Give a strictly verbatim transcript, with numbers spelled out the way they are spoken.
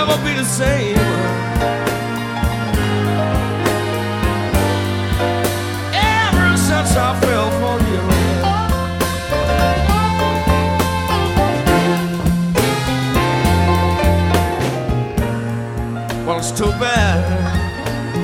never be the same. Ever since I fell for you. Well, it's too bad.